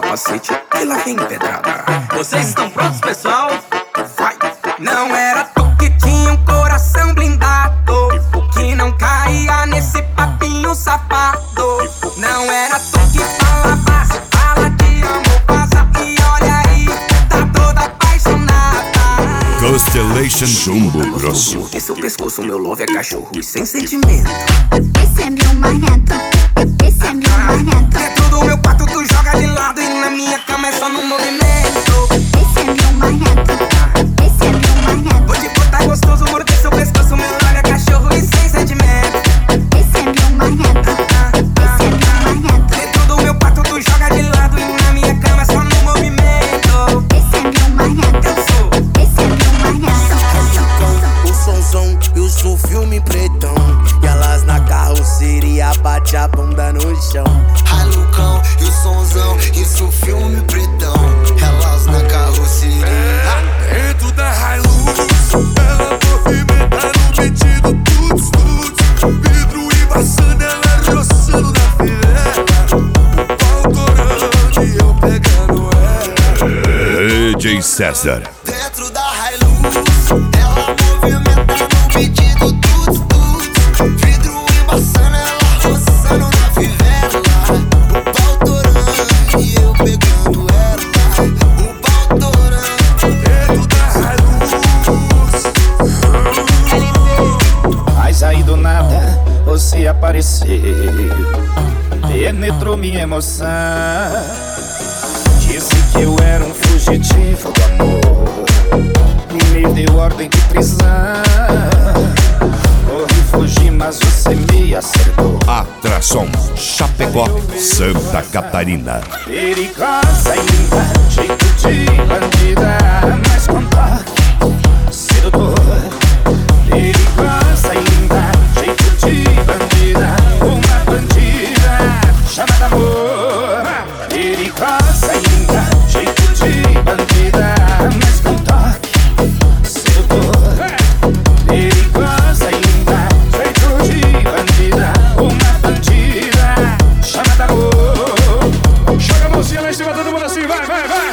capacete e lá vem pedrada. Vocês estão prontos, pessoal? Vai! Não era tu que tinha um coração blindado, que não caía nesse papinho safado. Não era tu que falava, se fala de amor, passa e olha aí, tá toda apaixonada. Constellation Chumbo Grosso. Porque seu pescoço, meu love é cachorro e sem sentimento. Esse é meu marrento, esse é meu marrento. Dentro do meu quarto tu joga de lado e na minha cama é só no movimento. Esse é meu marrento, esse é meu marrento. Vou te botar gostoso, porque seu pescoço, meu love é cachorro e sem sentimento. Esse é meu marrento, esse é meu marrento. Dentro do meu quarto tu joga de lado e na minha cama é só no movimento. Esse é meu marrento, esse é meu marrento. O sonzão e o filme pretão, e elas na carroceria bate a bunda no chão. Ralucão e o sonzão, isso filme pretão, elas na carroceria. Dentro da Hilux, ela movimenta no metido tuts, tuts. Vidro embaçando, ela roçando na fivela. O pau torando e eu pegando ela. DJ César. Dentro da Hilux, ela movimenta no metido tuts, tuts. Vidro embaçando, ela roçando na fivela. O pau torando e eu pegando ela. O pau torando dentro da Hilux. Mas aí do nada você apareceu, penetrou minha emoção. Disse que eu era um fugitivo do amor, me deu ordem de prisão. Corri, fugi, mas você me acertou. Atração Chapecó, Santa Catarina. Perigosa e linda, jeito de bandida, mas com toque sedutor. Perigosa e linda, jeito de bandida, uma bandida chamada amor. Perigosa e linda, jeito de bandida, mas com toque sedutor. Perigosa e linda, jeito de bandida, uma bandida chamada amor. Joga a mãozinha lá em cima, todo mundo assim, vai, vai, vai.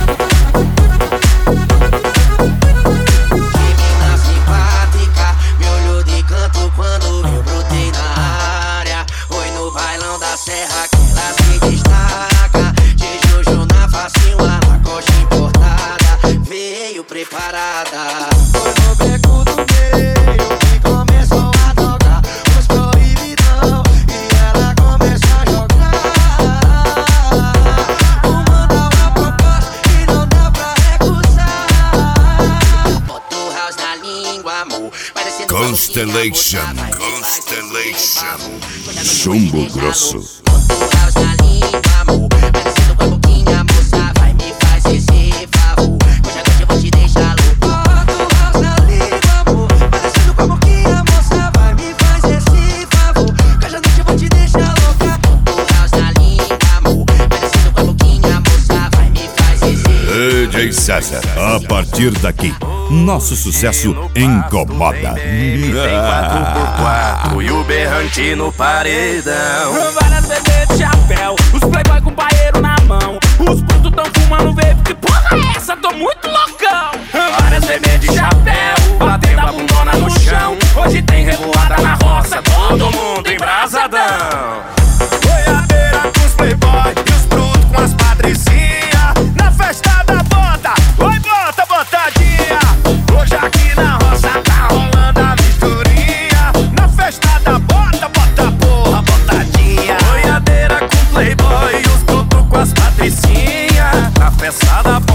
Menina simpática, me olhou de canto quando eu brotei na área. Foi no bailão da serra que ela se destaca. De Jojo na facinho, a Lacoste importada, veio preparada. Foi no beco do meio que começou a tocar os proibidão e ela começou a jogar. Mandou uma proposta que não dá pra recusar. Bota o house na língua, amor. Constellation Chumbo Grosso. Bota o house na língua, amor. Parecendo com a boquinha, moça. Vai, me faz esse favor. Hoje à noite eu vou te deixar louco. Bota o house na língua, amor. Parecendo com a boquinha, moça. Vai, me faz esse favor. Hoje à noite eu vou te deixar louca. Bota o house na língua, amor. Parecendo com a boquinha, moça. Vai, me faz esse DJ César. A partir daqui, nosso sucesso incomoda. Tem 4x4 e o berrante no paredão. Várias bebês de chapéu, os playboy com paeiro na mão. Os brutos tão fumando vape, que porra é essa? Tô muito loucão. Várias bebês de chapéu, batendo a bundona no chão. Hoje tem revoada na roça, todo mundo embrasadão. Boiadeira com os playboy e os brutos com as patricinhas. Na festa da bota, oi bota, botadinha. Hoje aqui na roça tá rolando a misturinha. Na festa da bota, bota porra, botadinha. Boiadeira com playboy e os brutos com as patricinhas. Na festa da bota